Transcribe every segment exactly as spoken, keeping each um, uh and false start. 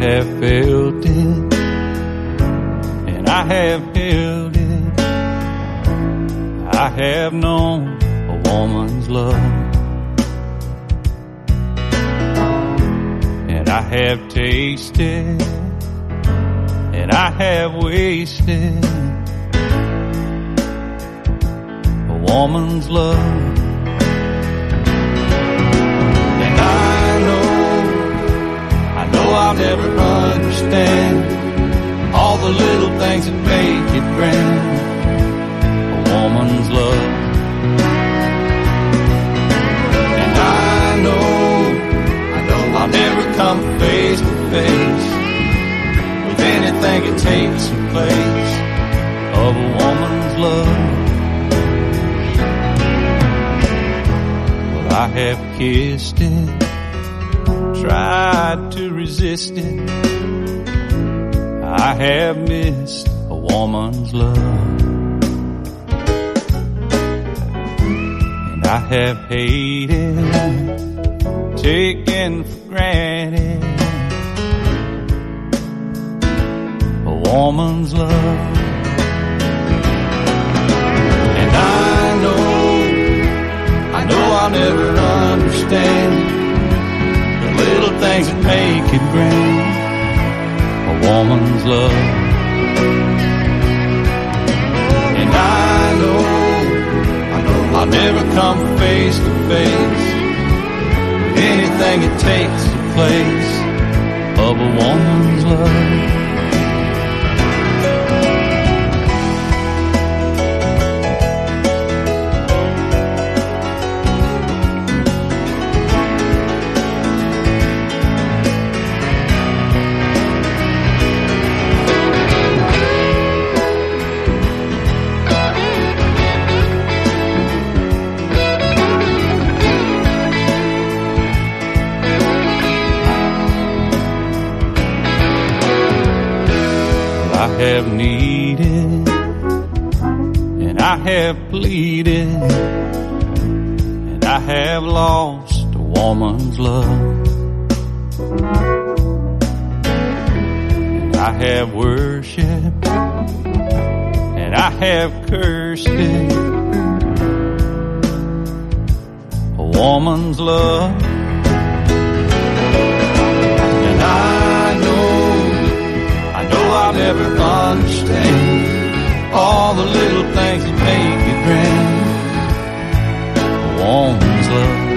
have felt it, and I have held it. I have known a woman's love, and I have tasted, and I have wasted a woman's love. And I know, I know I'll never understand all the little things that make it grand, a woman's love. And I know, I know I'll never come face to face with anything that takes the place of a woman's love. Well, I have kissed it, tried to resist it. I have missed a woman's love, and I have hated, taken for granted a woman's love. And I know, I know I'll never understand the little things that make it grand, a woman's love. And I know, I know I'll never come face to face with anything that takes the place of a woman's love. I have needed, and I have pleaded, and I have lost a woman's love. And I have worshipped, and I have cursed it, a woman's love. And I know, I know I'll never understand all the little things that make it grand, a woman's love.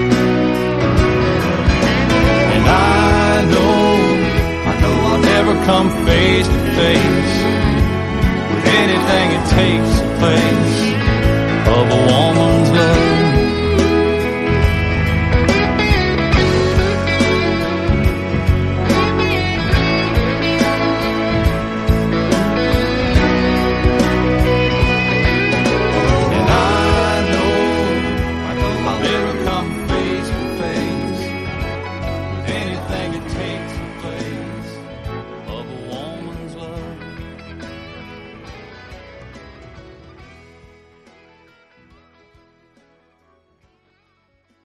And I know, I know I'll never come face to face with anything that takes the place of a woman's love.